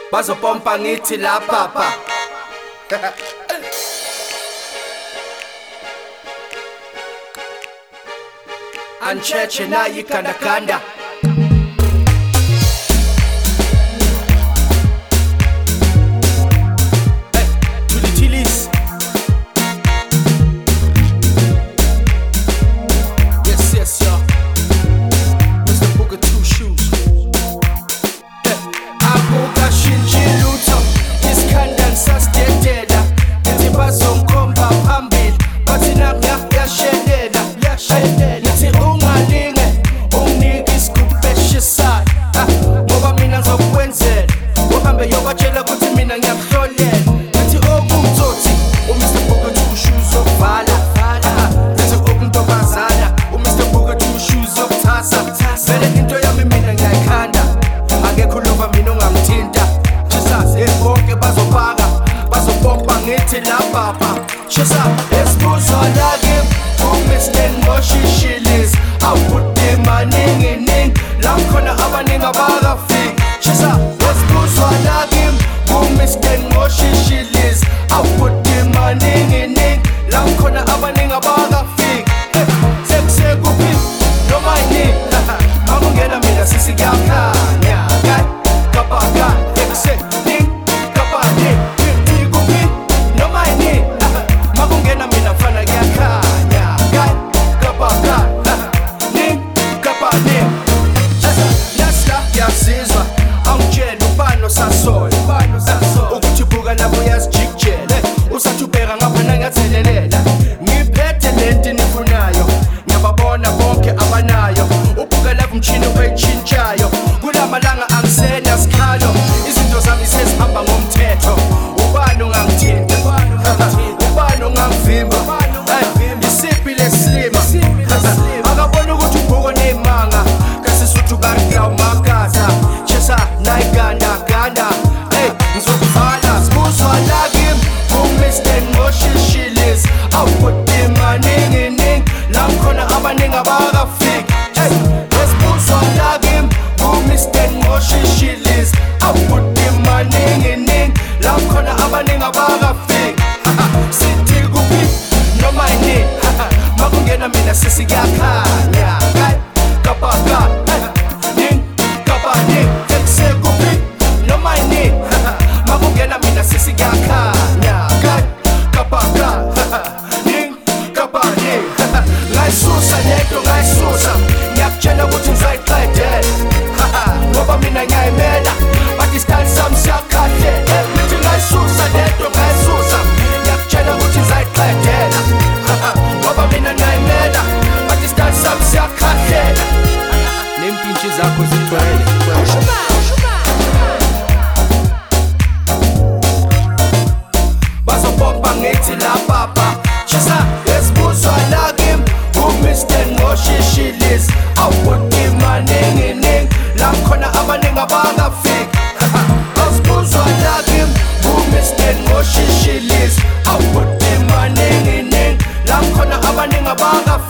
bazopompa ngithi la papa. Ancheche na yikanda kanda. Yobatshela ukuthi mina ngiyakuhlolela ngathi okumtsotsi uMr Booker two shoes ovala ngathi okuntombazana uMr Booker two shoes okuthasa vele into yami mina ngiyayikhanda angekho lova mina ongamthinta chisaze bonke bazopaka bazopompa ngithi la papa chisa esibuzwa la kim uMr Ngoshishili's awude maningi la khona abaningi abakafiki chisa esibuzwa la kim uMr Ngoshishili's awude maningi la khona abaningi abakafiki sekuphi noma yini makungena mina sisi kuyakhanya kapaka ekuseni kapani kuphi noma yini makungena mina mfana kuyakhanya kapaka kapani lasla yasizwa angitshela ubano sasola ukuthi buka lapho yasijikjele usathubheka ngaphana ngathelelela ngiphethe lento nifunayo ngiyababona bonke abanayo ubuka lapho umchini oyitshintshayo kulamalanga angisena sikhalo izinto zami sezihamba ngomthetho ubani ongangithinta ubani ongangivimba isiphi leslima akabona ukuthi ubuko nemanga kasisuthu kangilaw makatha chesa nayiganda ngizokuvala sibuzwa la kim uMr Ngoshishili's awude maningi la khona abaningi abakafiki esibuzwa la kim uMr Ngoshishili's awude maningi la khona abaningi abakafiki sithi kuphi noma yini makungena mina sisi kuyakhanya kapaka kapani eksekuphi noma yini makungena mina sisi kuyakhanya kapaka kapani ngayisusa lento ngayisusa ngiyakutshela ukuthi ngizayiqedela ngoba mina ngiyayimela but isikhathi sami siyakhathela ngithi ngayisusa lento ngayisusa ngiyakutshela ukuthi ngizayiqedela ngoba mina ngiyayimela but isikhathi sami siyakhathela nempintshi zakho zigcwele bazopompa ngithi la papa chisa esibuzwa la kim uMr Ngoshishili's awude maningi la khona abaningi abakafiki esibuzwa la kim uMr Ngoshishili's awude maningi la khona abaningi abakafiki